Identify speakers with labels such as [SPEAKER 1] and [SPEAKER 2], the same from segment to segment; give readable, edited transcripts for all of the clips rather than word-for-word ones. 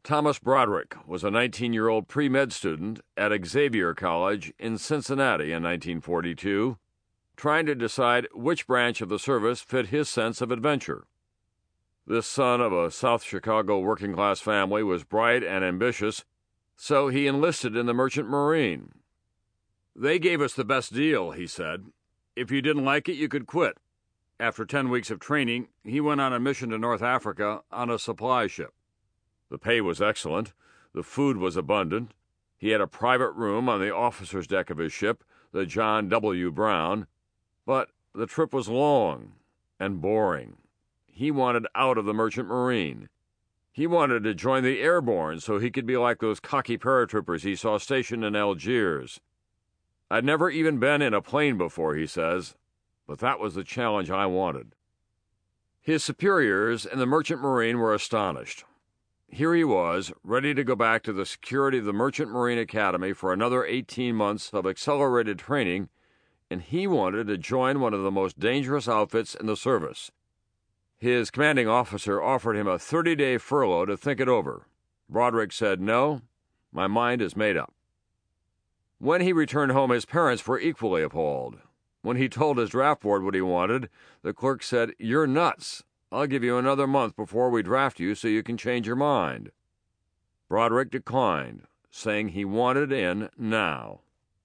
[SPEAKER 1] Thomas Broderick was a 19-year-old pre-med student at Xavier College in Cincinnati in 1942, trying to decide which branch of the service fit his sense of adventure. This son of a South Chicago working-class family was bright and ambitious, so he enlisted in the Merchant Marine. "They gave us the best deal," he said. "If you didn't like it, you could quit." After 10 weeks of training, he went on a mission to North Africa on a supply ship. The pay was excellent, the food was abundant, he had a private room on the officer's deck of his ship, the John W. Brown, but the trip was long and boring. He wanted out of the Merchant Marine. He wanted to join the Airborne so he could be like those cocky paratroopers he saw stationed in Algiers. "I'd never even been in a plane before," he says, "but that was the challenge I wanted." His superiors in the Merchant Marine were astonished. Here he was, ready to go back to the security of the Merchant Marine Academy for another 18 months of accelerated training, and he wanted to join one of the most dangerous outfits in the service. His commanding officer offered him a 30-day furlough to think it over. Broderick said, "No, my mind is made up." When he returned home, his parents were equally appalled. When he told his draft board what he wanted, the clerk said, "You're nuts. I'll give you another month before we draft you so you can change your mind." Broderick declined, saying he wanted in now.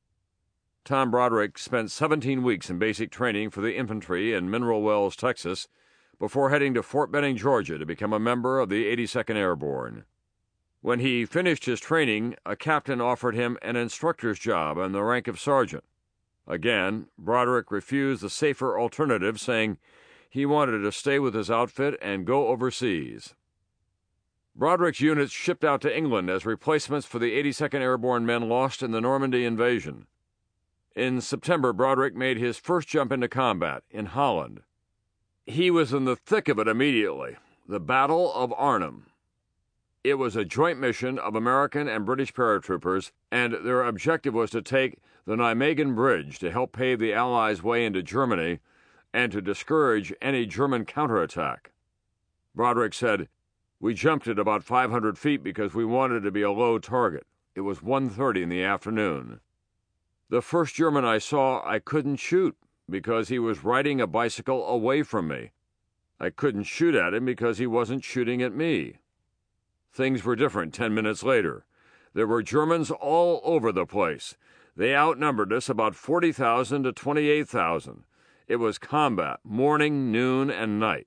[SPEAKER 1] Tom Broderick spent 17 weeks in basic training for the infantry in Mineral Wells, Texas, before heading to Fort Benning, Georgia, to become a member of the 82nd Airborne. When he finished his training, a captain offered him an instructor's job in the rank of sergeant. Again, Broderick refused the safer alternative, saying he wanted to stay with his outfit and go overseas. Broderick's units shipped out to England as replacements for the 82nd Airborne men lost in the Normandy invasion. In September, Broderick made his first jump into combat in Holland. He was in the thick of it immediately, the Battle of Arnhem. It was a joint mission of American and British paratroopers, and their objective was to take the Nijmegen Bridge to help pave the Allies' way into Germany and to discourage any German counterattack. Broderick said, "We jumped at about 500 feet because we wanted to be a low target. It was 1:30 in the afternoon. The first German I saw, I couldn't shoot because he was riding a bicycle away from me. I couldn't shoot at him because he wasn't shooting at me." Things were different 10 minutes later. There were Germans all over the place. They outnumbered us about 40,000 to 28,000. It was combat, morning, noon, and night.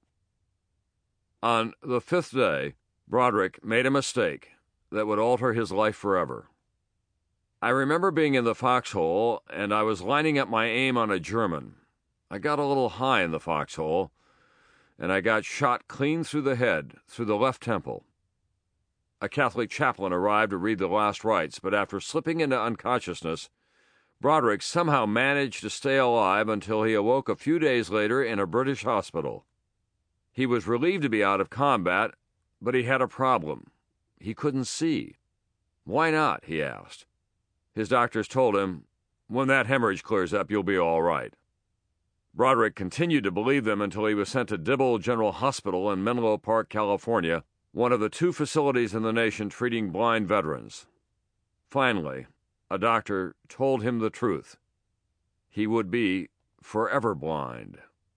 [SPEAKER 1] On the 5th day, Broderick made a mistake that would alter his life forever. I remember being in the foxhole, and I was lining up my aim on a German. I got a little high in the foxhole, and I got shot clean through the head, through the left temple. A Catholic chaplain arrived to read the last rites, but after slipping into unconsciousness, Broderick somehow managed to stay alive until he awoke a few days later in a British hospital. He was relieved to be out of combat, but he had a problem. He couldn't see. "Why not?" he asked. His doctors told him, "When that hemorrhage clears up, you'll be all right." Broderick continued to believe them until he was sent to Dibble General Hospital in Menlo Park, California, one of the 2 facilities in the nation treating blind veterans. Finally, a doctor told him the truth. He would be forever blind.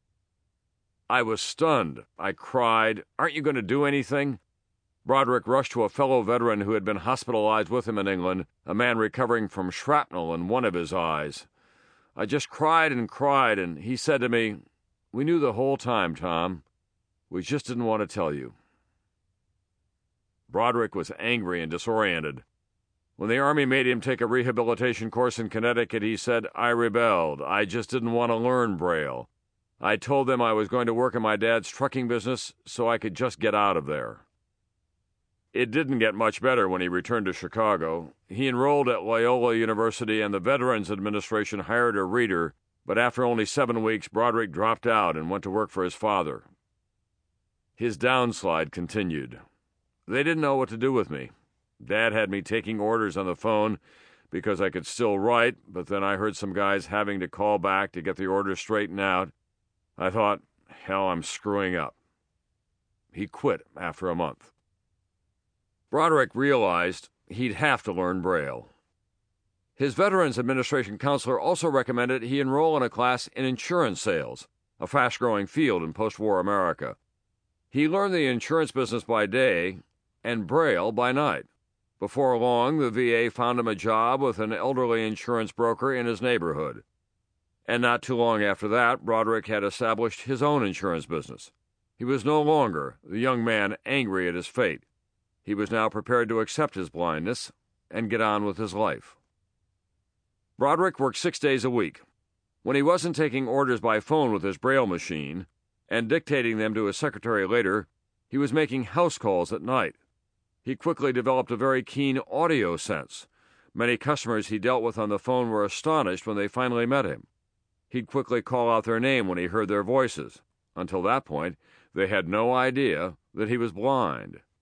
[SPEAKER 1] I was stunned. I cried, "Aren't you going to do anything?" Broderick rushed to a fellow veteran who had been hospitalized with him in England, a man recovering from shrapnel in one of his eyes. I just cried, and he said to me, "We knew the whole time, Tom. We just didn't want to tell you." Broderick was angry and disoriented. When the Army made him take a rehabilitation course in Connecticut, he said, "I rebelled. I just didn't want to learn Braille. I told them I was going to work in my dad's trucking business so I could just get out of there." It didn't get much better when he returned to Chicago. He enrolled at Loyola University, and the Veterans Administration hired a reader, but after only 7 weeks, Broderick dropped out and went to work for his father. His downslide continued. They didn't know what to do with me. Dad had me taking orders on the phone because I could still write, but then I heard some guys having to call back to get the orders straightened out. I thought, hell, I'm screwing up. He quit after a month. Broderick realized he'd have to learn Braille. His Veterans Administration counselor also recommended he enroll in a class in insurance sales, a fast-growing field in post-war America. He learned the insurance business by day and Braille by night. Before long, the VA found him a job with an elderly insurance broker in his neighborhood. And not too long after that, Broderick had established his own insurance business. He was no longer the young man angry at his fate. He was now prepared to accept his blindness and get on with his life. Broderick worked 6 days a week. When he wasn't taking orders by phone with his Braille machine and dictating them to his secretary later, he was making house calls at night. He quickly developed a very keen audio sense. Many customers he dealt with on the phone were astonished when they finally met him. He'd quickly call out their name when he heard their voices. Until that point, they had no idea that he was blind.